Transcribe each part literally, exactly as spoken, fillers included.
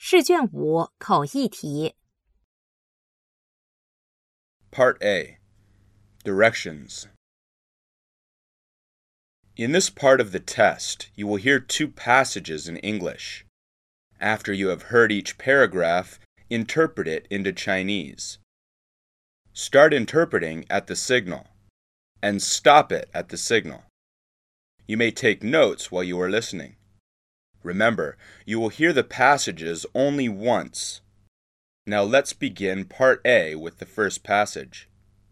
试卷五口译题 Part A. Directions. In this part of the test, you will hear two passages in English. After you have heard each paragraph, interpret it into Chinese. Start interpreting at the signal, and stop it at the signal. You may take notes while you are listening. Remember, you will hear the passages only once. Now let's begin Part A with the first passage.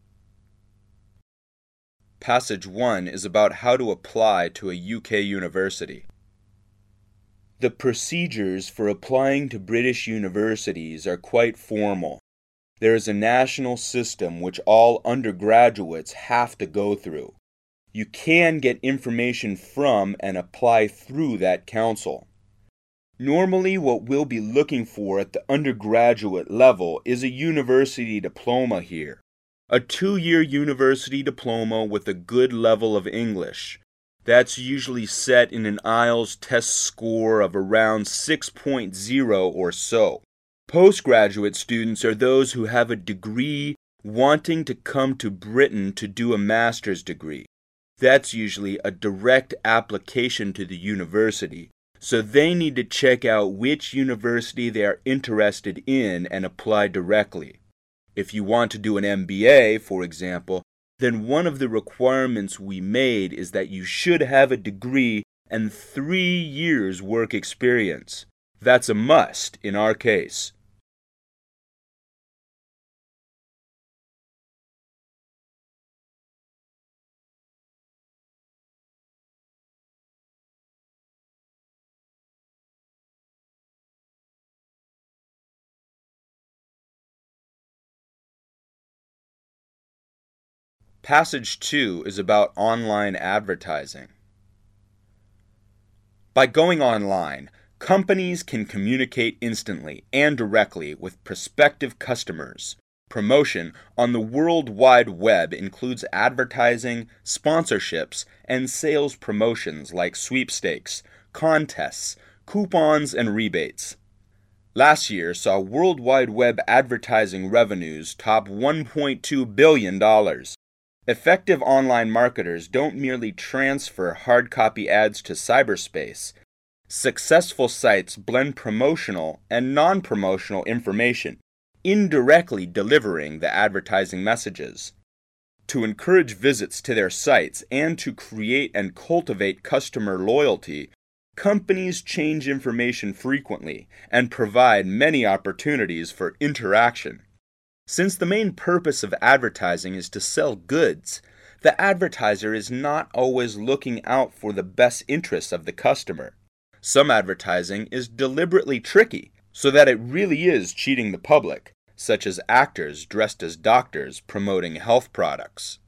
Passage one is about how to apply to a U K university. The procedures for applying to British universities are quite formal. There is a national system which all undergraduates have to go through. You can get information from and apply through that council. Normally, what we'll be looking for at the undergraduate level is a university diploma here. A two-year university diploma with a good level of English. That's usually set in an I E L T S test score of around six point oh or so. Postgraduate students are those who have a degree wanting to come to Britain to do a master's degree. That's usually a direct application to the university, so they need to check out which university they are interested in and apply directly. If you want to do an M B A, for example, then one of the requirements we made is that you should have a degree and three years work experience. That's a must in our case. Passage two is about online advertising. By going online, companies can communicate instantly and directly with prospective customers. Promotion on the World Wide Web includes advertising, sponsorships, and sales promotions like sweepstakes, contests, coupons, and rebates. Last year saw World Wide Web advertising revenues top one point two billion dollars. Effective online marketers don't merely transfer hard copy ads to cyberspace. Successful sites blend promotional and non-promotional information, indirectly delivering the advertising messages. To encourage visits to their sites and to create and cultivate customer loyalty, companies change information frequently and provide many opportunities for interaction. Since the main purpose of advertising is to sell goods, the advertiser is not always looking out for the best interests of the customer. Some advertising is deliberately tricky, so that it really is cheating the public, such as actors dressed as doctors promoting health products.